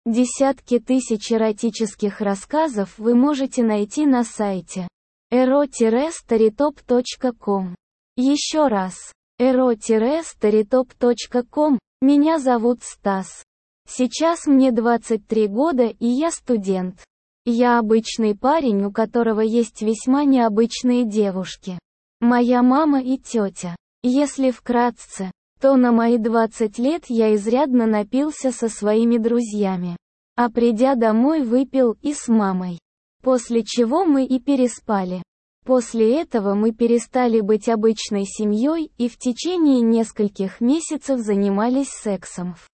Десятки тысяч эротических рассказов вы можете найти на сайте ero-storytop.com. Еще раз, ero-storytop.com. Меня зовут Стас. Сейчас мне 23 года и я студент. Я обычный парень, у которого есть весьма необычные девушки. Моя мама и тетя. Если вкратце, то на мои 20 лет я изрядно напился со своими друзьями. А придя домой выпил и с мамой. После чего мы и переспали. После этого мы перестали быть обычной семьей и в течение нескольких месяцев занимались сексом в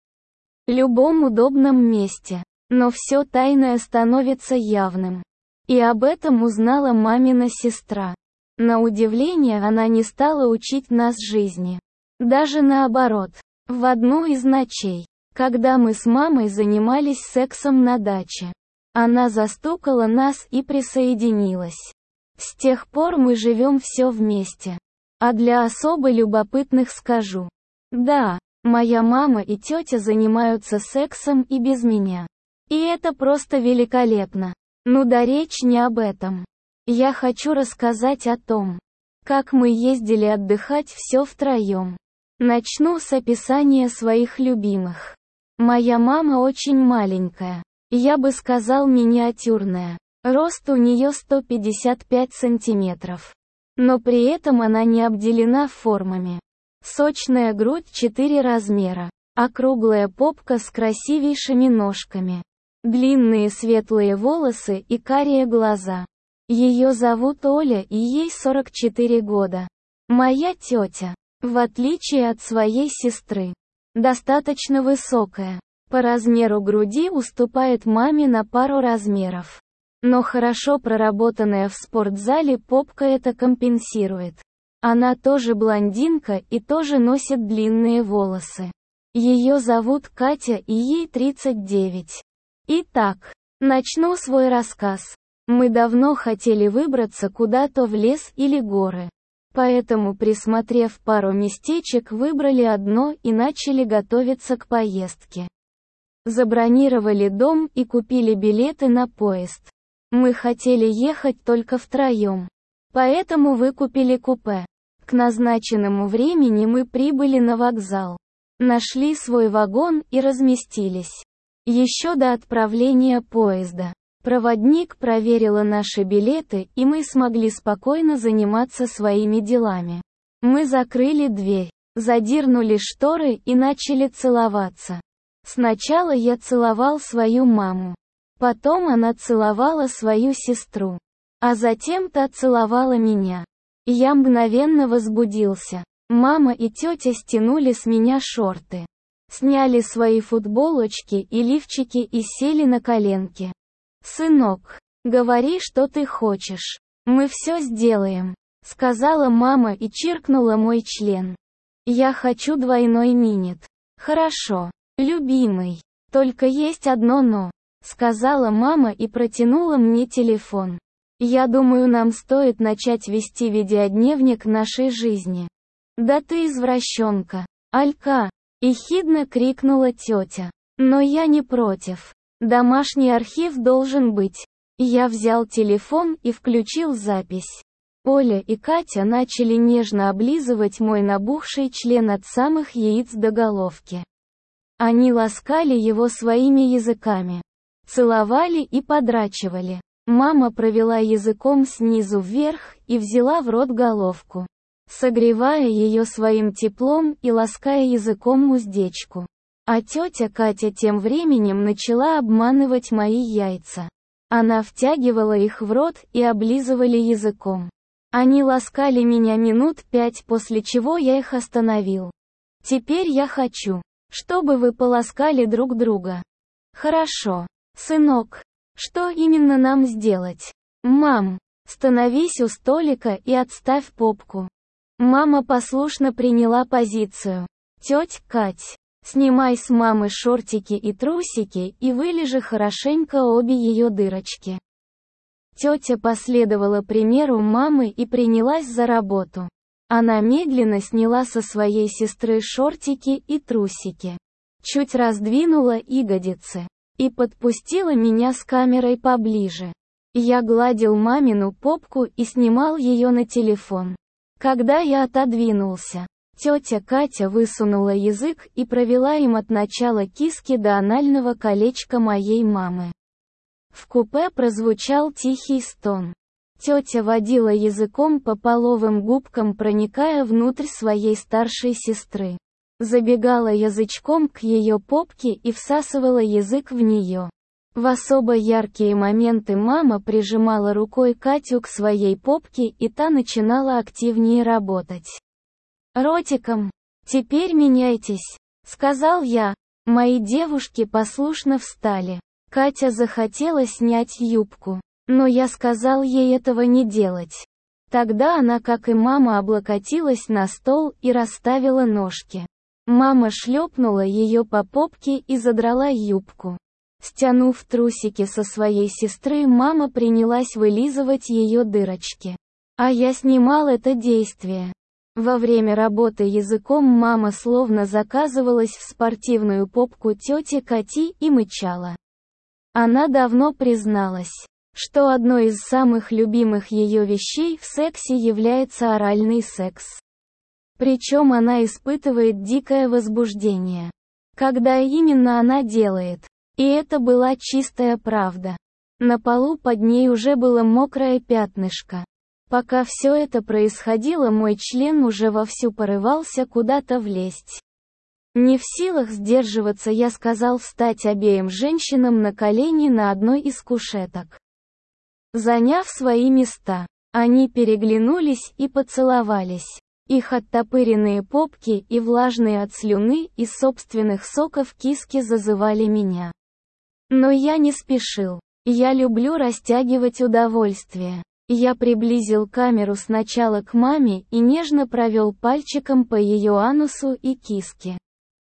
любом удобном месте. Но все тайное становится явным. И об этом узнала мамина сестра. На удивление она не стала учить нас жизни. Даже наоборот. В одну из ночей, когда мы с мамой занимались сексом на даче, она застукала нас и присоединилась. С тех пор мы живем все вместе. А для особо любопытных скажу. Да, моя мама и тетя занимаются сексом и без меня. И это просто великолепно. Ну да, речь не об этом. Я хочу рассказать о том, как мы ездили отдыхать все втроем. Начну с описания своих любимых. Моя мама очень маленькая. Я бы сказал миниатюрная. Рост у нее 155 сантиметров. Но при этом она не обделена формами. Сочная грудь 4 размера. Округлая попка с красивейшими ножками. Длинные светлые волосы и карие глаза. Ее зовут Оля и ей 44 года. Моя тетя, в отличие от своей сестры, достаточно высокая. По размеру груди уступает маме на пару размеров. Но хорошо проработанная в спортзале попка это компенсирует. Она тоже блондинка и тоже носит длинные волосы. Ее зовут Катя и ей 39. Итак, начну свой рассказ. Мы давно хотели выбраться куда-то в лес или горы. Поэтому, присмотрев пару местечек, выбрали одно и начали готовиться к поездке. Забронировали дом и купили билеты на поезд. Мы хотели ехать только втроем. Поэтому выкупили купе. К назначенному времени мы прибыли на вокзал. Нашли свой вагон и разместились. Еще до отправления поезда. Проводник проверила наши билеты, и мы смогли спокойно заниматься своими делами. Мы закрыли дверь, задернули шторы и начали целоваться. Сначала я целовал свою маму. Потом она целовала свою сестру. А затем та целовала меня. Я мгновенно возбудился. Мама и тетя стянули с меня шорты. Сняли свои футболочки и лифчики и сели на коленки. «Сынок, говори, что ты хочешь. Мы все сделаем», — сказала мама и чиркнула мой член. «Я хочу двойной минет». «Хорошо, любимый. Только есть одно «но», — сказала мама и протянула мне телефон. «Я думаю, нам стоит начать вести видеодневник нашей жизни». «Да ты извращенка, Алька!» — ехидно крикнула тетя. «Но я не против. Домашний архив должен быть». Я взял телефон и включил запись. Оля и Катя начали нежно облизывать мой набухший член от самых яиц до головки. Они ласкали его своими языками. Целовали и подрачивали. Мама провела языком снизу вверх и взяла в рот головку, согревая ее своим теплом и лаская языком уздечку. А тетя Катя тем временем начала обманывать мои яйца. Она втягивала их в рот и облизывали языком. Они ласкали меня минут 5, после чего я их остановил. «Теперь я хочу, чтобы вы поласкали друг друга». «Хорошо. Сынок, что именно нам сделать?» «Мам, становись у столика и отставь попку». Мама послушно приняла позицию. «Тетя Кать, снимай с мамы шортики и трусики и вылижи хорошенько обе ее дырочки». Тетя последовала примеру мамы и принялась за работу. Она медленно сняла со своей сестры шортики и трусики. Чуть раздвинула ягодицы. и подпустила меня с камерой поближе. Я гладил мамину попку и снимал ее на телефон. Когда я отодвинулся, тетя Катя высунула язык и провела им от начала киски до анального колечка моей мамы. В купе прозвучал тихий стон. Тетя водила языком по половым губкам, проникая внутрь своей старшей сестры. Забегала язычком к ее попке и всасывала язык в нее. В особо яркие моменты мама прижимала рукой Катю к своей попке, и та начинала активнее работать. «Ротиком. Теперь меняйтесь», — сказал я. Мои девушки послушно встали. Катя захотела снять юбку, но я сказал ей этого не делать. Тогда она, как и мама, облокотилась на стол и расставила ножки. Мама шлепнула ее по попке и задрала юбку. Стянув трусики со своей сестры, мама принялась вылизывать ее дырочки. А я снимал это действие. Во время работы языком мама словно заказывалась в спортивную попку тети Кати и мычала. Она давно призналась, что одной из самых любимых ее вещей в сексе является оральный секс. Причем она испытывает дикое возбуждение, когда именно она делает. И это была чистая правда. На полу под ней уже было мокрое пятнышко. Пока все это происходило, мой член уже вовсю порывался куда-то влезть. Не в силах сдерживаться, я сказал встать обеим женщинам на колени на одной из кушеток. Заняв свои места, они переглянулись и поцеловались. Их оттопыренные попки и влажные от слюны и собственных соков киски зазывали меня. Но я не спешил. Я люблю растягивать удовольствие. Я приблизил камеру сначала к маме и нежно провел пальчиком по ее анусу и киске.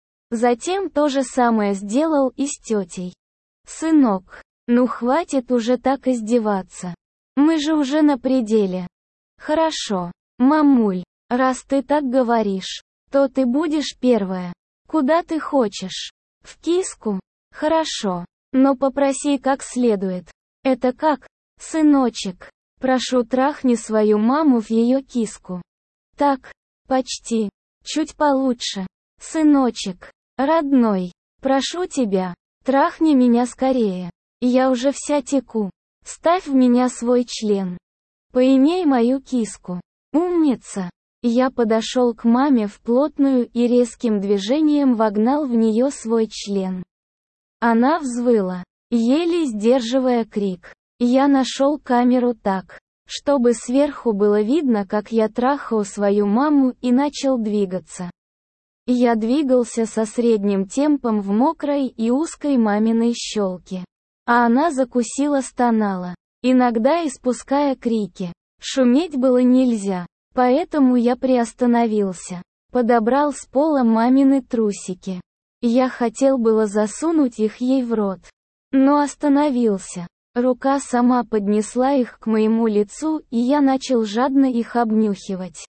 Затем то же самое сделал и с тетей. «Сынок, ну хватит уже так издеваться. Мы же уже на пределе». «Хорошо, мамуль, раз ты так говоришь, то ты будешь первая. Куда ты хочешь? В киску? Хорошо. Но попроси как следует». «Это как, сыночек? Прошу, трахни свою маму в ее киску». «Так, почти. Чуть получше. Сыночек, родной, прошу тебя, трахни меня скорее. Я уже вся теку. Ставь в меня свой член. Поимей мою киску. Умница». Я подошел к маме вплотную и резким движением вогнал в нее свой член. Она взвыла, еле сдерживая крик. Я нашел камеру так, чтобы сверху было видно, как я трахаю свою маму, и начал двигаться. Я двигался со средним темпом в мокрой и узкой маминой щелке. А она закусила, стонала, иногда испуская крики. Шуметь было нельзя, поэтому я приостановился. Подобрал с пола мамины трусики. Я хотел было засунуть их ей в рот, но остановился. Рука сама поднесла их к моему лицу, и я начал жадно их обнюхивать.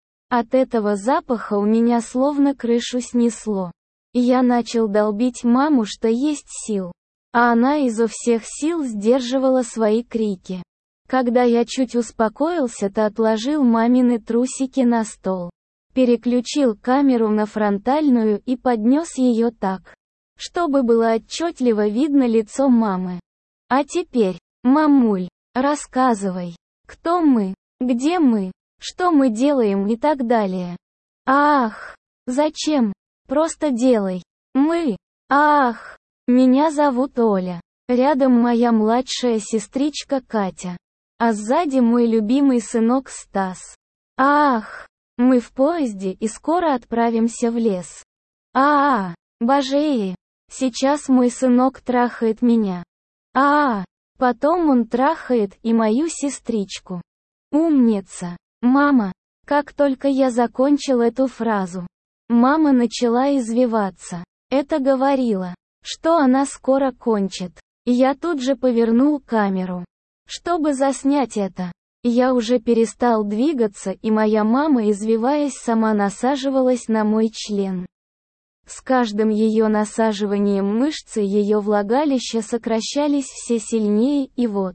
От этого запаха у меня словно крышу снесло. Я начал долбить маму, что есть сил, а она изо всех сил сдерживала свои крики. Когда я чуть успокоился, то отложил мамины трусики на стол. Переключил камеру на фронтальную и поднес ее так, чтобы было отчетливо видно лицо мамы. «А теперь, мамуль, рассказывай, кто мы, где мы, что мы делаем и так далее». «Ах, зачем? Просто делай. Мы. Ах, меня зовут Оля. Рядом моя младшая сестричка Катя. А сзади мой любимый сынок Стас. Ах, мы в поезде и скоро отправимся в лес. Божеи, сейчас мой сынок трахает меня. Потом он трахает и мою сестричку. Умница. Мама». Как только я закончил эту фразу, мама начала извиваться. Это говорило, что она скоро кончит. Я тут же повернул камеру, чтобы заснять это. Я уже перестал двигаться, и моя мама, извиваясь, сама насаживалась на мой член. С каждым ее насаживанием мышцы ее влагалища сокращались все сильнее, и вот,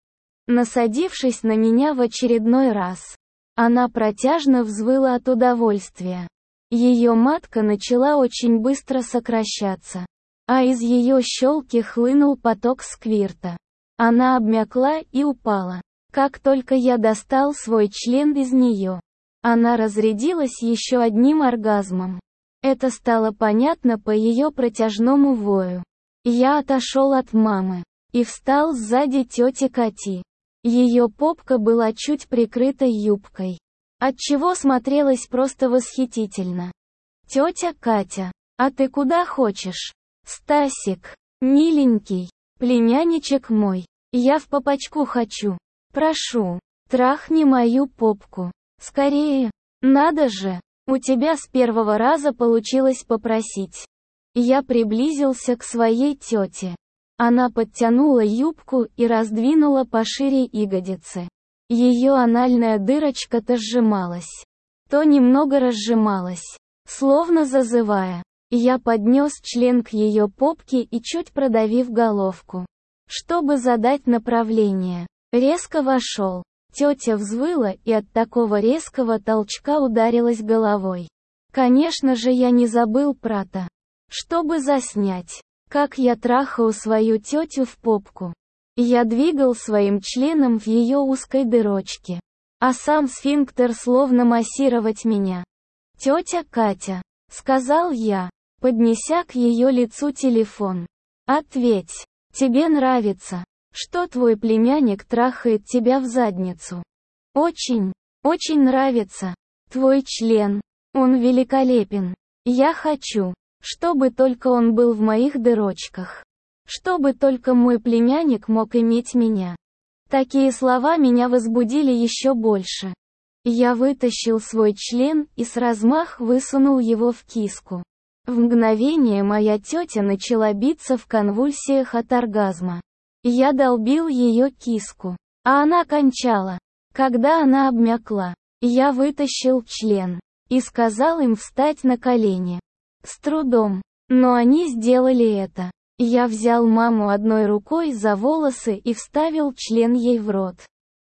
насадившись на меня в очередной раз, она протяжно взвыла от удовольствия. Ее матка начала очень быстро сокращаться, а из ее щелки хлынул поток сквирта. Она обмякла и упала. Как только я достал свой член из нее, она разрядилась еще одним оргазмом. Это стало понятно по ее протяжному вою. Я отошел от мамы и встал сзади тети Кати. Ее попка была чуть прикрыта юбкой, отчего смотрелась просто восхитительно. «Тетя Катя, а ты куда хочешь? Стасик, миленький, племянничек мой, я в попочку хочу. Прошу, трахни мою попку. Скорее, надо же, у тебя с первого раза получилось попросить». Я приблизился к своей тете. Она подтянула юбку и раздвинула пошире ягодицы. Ее анальная дырочка-то сжималась, то немного разжималась, словно зазывая. Я поднес член к ее попке и чуть продавив головку, чтобы задать направление, резко вошел. Тетя взвыла и от такого резкого толчка ударилась головой. Конечно же, я не забыл про то, чтобы заснять, как я трахаю свою тетю в попку. Я двигал своим членом в ее узкой дырочке, а сам сфинктер словно массировать меня. «Тетя Катя», — сказал я, поднеся к ее лицу телефон. «Ответь, тебе нравится, что твой племянник трахает тебя в задницу?» «Очень, очень нравится. Твой член, он великолепен. Я хочу, чтобы только он был в моих дырочках. Чтобы только мой племянник мог иметь меня». Такие слова меня возбудили еще больше. Я вытащил свой член и с размах высунул его в киску. В мгновение моя тетя начала биться в конвульсиях от оргазма. Я долбил ее киску, а она кончала. Когда она обмякла, я вытащил член и сказал им встать на колени. С трудом, но они сделали это. Я взял маму одной рукой за волосы и вставил член ей в рот,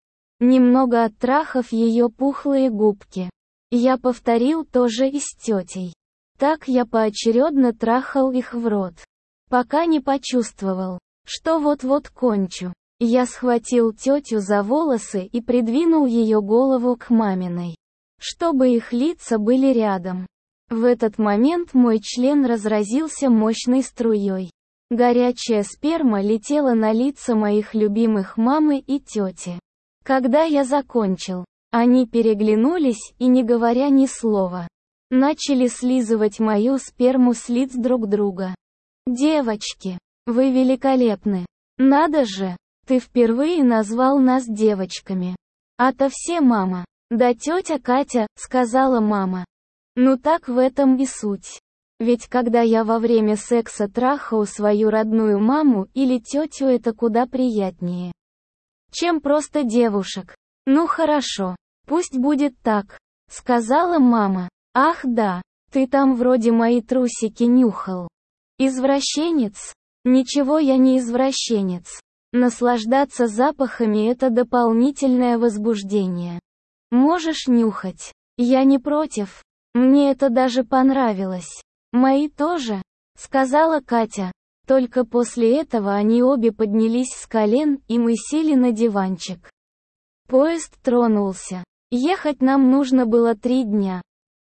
немного оттрахав ее пухлые губки. Я повторил то же и с тетей. Так я поочередно трахал их в рот, пока не почувствовал, что вот-вот кончу. Я схватил тетю за волосы и придвинул ее голову к маминой, чтобы их лица были рядом. В этот момент мой член разразился мощной струей. Горячая сперма летела на лица моих любимых мамы и тети. Когда я закончил, они переглянулись и, не говоря ни слова, начали слизывать мою сперму с лиц друг друга. «Девочки, вы великолепны. Надо же, ты впервые назвал нас девочками. А-то все мама». «Да, тетя Катя», — сказала мама. «Ну так в этом и суть. Ведь когда я во время секса трахаю свою родную маму или тетю, это куда приятнее, чем просто девушек». «Ну хорошо, пусть будет так», — сказала мама. «Ах да, ты там вроде мои трусики нюхал. Извращенец?» «Ничего, я не извращенец. Наслаждаться запахами — это дополнительное возбуждение. Можешь нюхать. Я не против. Мне это даже понравилось». «Мои тоже», — сказала Катя. Только после этого они обе поднялись с колен, и мы сели на диванчик. Поезд тронулся. Ехать нам нужно было 3 дня.